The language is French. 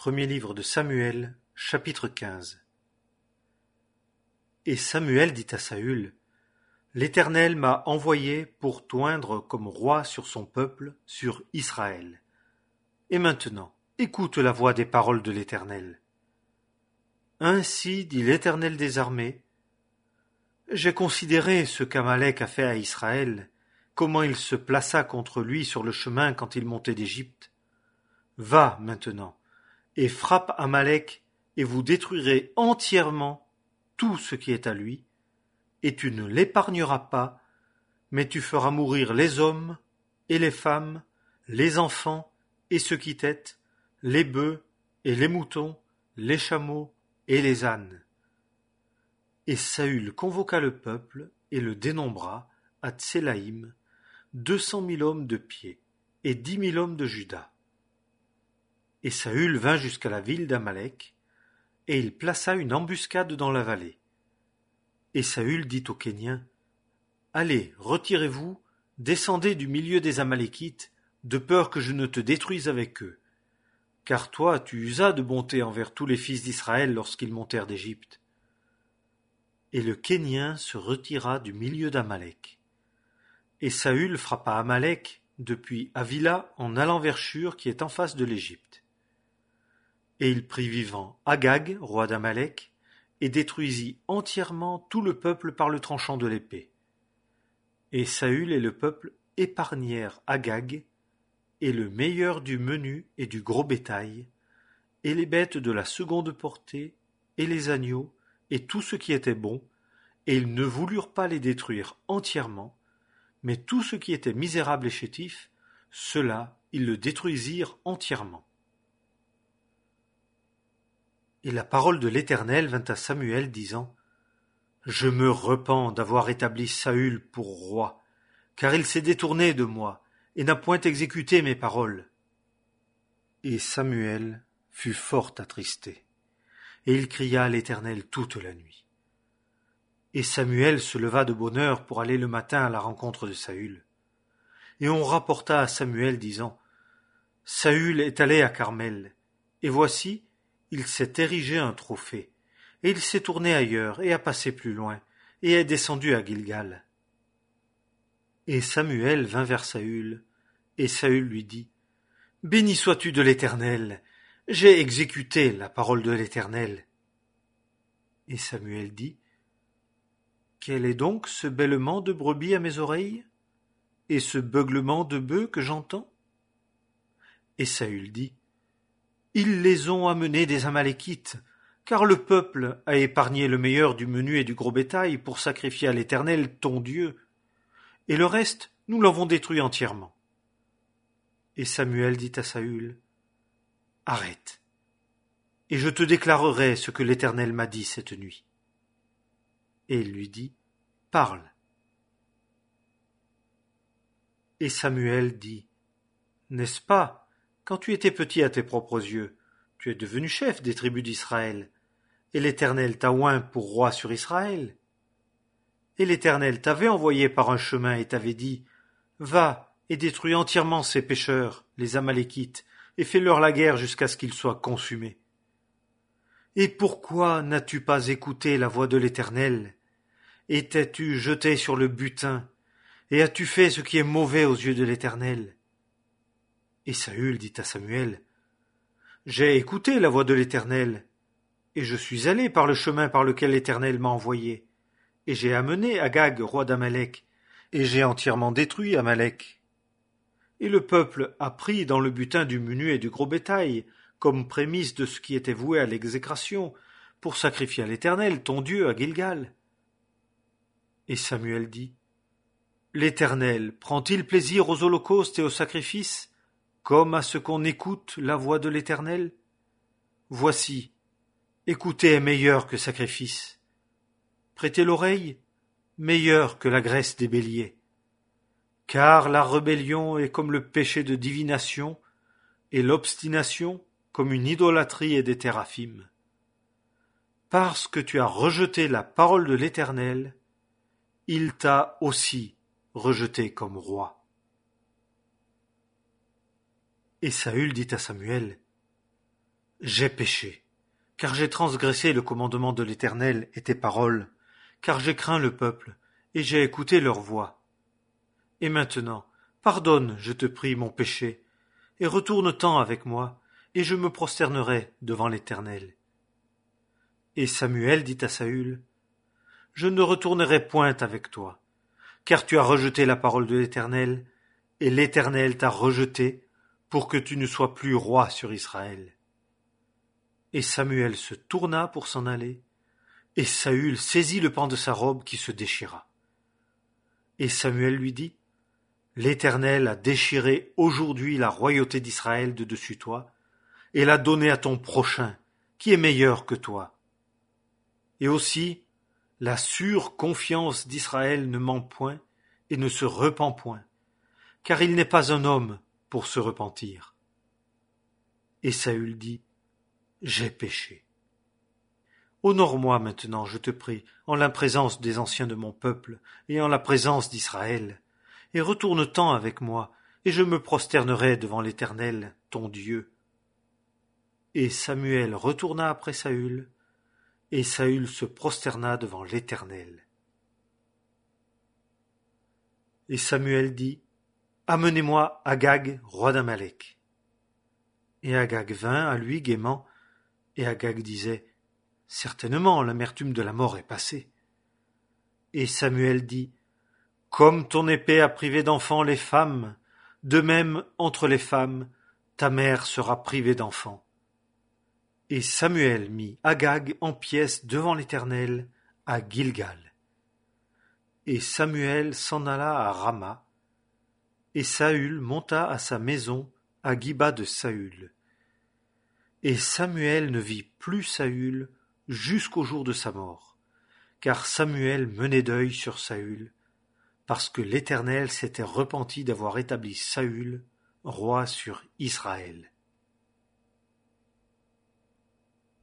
Premier livre de Samuel, chapitre 15. Et Samuel dit à Saül: L'Éternel m'a envoyé pour t'oindre comme roi sur son peuple, sur Israël. Et maintenant, écoute la voix des paroles de l'Éternel. Ainsi dit l'Éternel des armées: J'ai considéré ce qu'Amalek a fait à Israël, comment il se plaça contre lui sur le chemin quand il montait d'Égypte. Va maintenant, et frappe Amalek, et vous détruirez entièrement tout ce qui est à lui, et tu ne l'épargneras pas, mais tu feras mourir les hommes et les femmes, les enfants et ceux qui têtent, les bœufs et les moutons, les chameaux et les ânes. Et Saül convoqua le peuple et le dénombra à Tsélaïm, 200 000 hommes de pied et 10 000 hommes de Juda. Et Saül vint jusqu'à la ville d'Amalek, et il plaça une embuscade dans la vallée. Et Saül dit aux Kéniens: Allez, retirez-vous, descendez du milieu des Amalékites, de peur que je ne te détruise avec eux. Car toi, tu usas de bonté envers tous les fils d'Israël lorsqu'ils montèrent d'Égypte. Et le Kénien se retira du milieu d'Amalek. Et Saül frappa Amalek depuis Havila en allant vers Shur qui est en face de l'Égypte. Et il prit vivant Agag, roi d'Amalek, et détruisit entièrement tout le peuple par le tranchant de l'épée. Et Saül et le peuple épargnèrent Agag, et le meilleur du menu et du gros bétail, et les bêtes de la seconde portée, et les agneaux, et tout ce qui était bon, et ils ne voulurent pas les détruire entièrement, mais tout ce qui était misérable et chétif, cela ils le détruisirent entièrement. Et la parole de l'Éternel vint à Samuel, disant: Je me repens d'avoir établi Saül pour roi, car il s'est détourné de moi, et n'a point exécuté mes paroles. Et Samuel fut fort attristé, et il cria à l'Éternel toute la nuit. Et Samuel se leva de bonne heure pour aller le matin à la rencontre de Saül. Et on rapporta à Samuel, disant: Saül est allé à Carmel, et voici, il s'est érigé un trophée, et il s'est tourné ailleurs, et a passé plus loin, et est descendu à Gilgal. Et Samuel vint vers Saül, et Saül lui dit: Béni sois-tu de l'Éternel, j'ai exécuté la parole de l'Éternel. Et Samuel dit: Quel est donc ce bêlement de brebis à mes oreilles, et ce beuglement de bœufs que j'entends? Et Saül dit: Ils les ont amenés des Amalékites, car le peuple a épargné le meilleur du menu et du gros bétail pour sacrifier à l'Éternel ton Dieu, et le reste nous l'avons détruit entièrement. Et Samuel dit à Saül: Arrête, et je te déclarerai ce que l'Éternel m'a dit cette nuit. Et il lui dit: Parle. Et Samuel dit: N'est-ce pas, quand tu étais petit à tes propres yeux, tu es devenu chef des tribus d'Israël, et l'Éternel t'a oint pour roi sur Israël. Et l'Éternel t'avait envoyé par un chemin et t'avait dit: Va et détruis entièrement ces pécheurs, les Amalékites, et fais-leur la guerre jusqu'à ce qu'ils soient consumés. Et pourquoi n'as-tu pas écouté la voix de l'Éternel? Et t'es-tu jeté sur le butin, et as-tu fait ce qui est mauvais aux yeux de l'Éternel? Et Saül dit à Samuel: J'ai écouté la voix de l'Éternel, et je suis allé par le chemin par lequel l'Éternel m'a envoyé, et j'ai amené Agag, roi d'Amalek, et j'ai entièrement détruit Amalek. Et le peuple a pris dans le butin du menu et du gros bétail, comme prémisse de ce qui était voué à l'exécration, pour sacrifier à l'Éternel, ton Dieu, à Gilgal. Et Samuel dit: L'Éternel prend-il plaisir aux holocaustes et aux sacrifices, comme à ce qu'on écoute la voix de l'Éternel? Voici, écouter est meilleur que sacrifice. Prêtez l'oreille, meilleur que la graisse des béliers. Car la rébellion est comme le péché de divination, et l'obstination comme une idolâtrie et des téraphim. Parce que tu as rejeté la parole de l'Éternel, il t'a aussi rejeté comme roi. Et Saül dit à Samuel: J'ai péché, car j'ai transgressé le commandement de l'Éternel et tes paroles, car j'ai craint le peuple, et j'ai écouté leur voix. Et maintenant, pardonne, je te prie, mon péché, et retourne-t'en avec moi, et je me prosternerai devant l'Éternel. Et Samuel dit à Saül, je ne retournerai point avec toi, car tu as rejeté la parole de l'Éternel, et l'Éternel t'a rejeté pour que tu ne sois plus roi sur Israël. Et Samuel se tourna pour s'en aller, et Saül saisit le pan de sa robe qui se déchira. Et Samuel lui dit, l'Éternel a déchiré aujourd'hui la royauté d'Israël de dessus toi, et l'a donnée à ton prochain, qui est meilleur que toi. Et aussi, la sûre confiance d'Israël ne ment point et ne se repent point, car il n'est pas un homme pour se repentir. Et Saül dit, j'ai péché. Honore-moi maintenant, je te prie, en la présence des anciens de mon peuple et en la présence d'Israël, et retourne-t'en avec moi, et je me prosternerai devant l'Éternel, ton Dieu. Et Samuel retourna après Saül, et Saül se prosterna devant l'Éternel. Et Samuel dit, amenez-moi Agag, roi d'Amalek. Et Agag vint à lui gaiement, et Agag disait, certainement l'amertume de la mort est passée. Et Samuel dit, comme ton épée a privé d'enfants les femmes, de même entre les femmes, ta mère sera privée d'enfants. Et Samuel mit Agag en pièces devant l'Éternel à Gilgal. Et Samuel s'en alla à Rama, et Saül monta à sa maison à Giba de Saül. Et Samuel ne vit plus Saül jusqu'au jour de sa mort, car Samuel menait deuil sur Saül, parce que l'Éternel s'était repenti d'avoir établi Saül roi sur Israël.